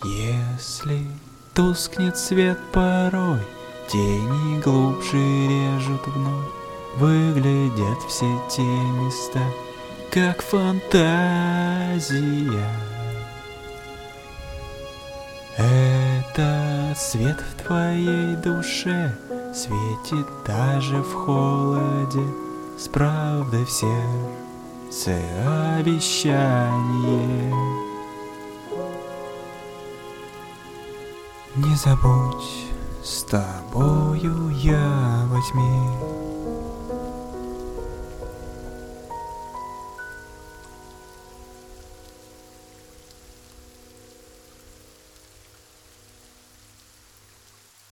Если тускнет свет порой, тени глубже режут вновь, выглядят все те места, как фантазия. Этот свет в твоей душе светит даже в холоде, с правдой в сердце обещание. Не забудь, с тобою я во тьме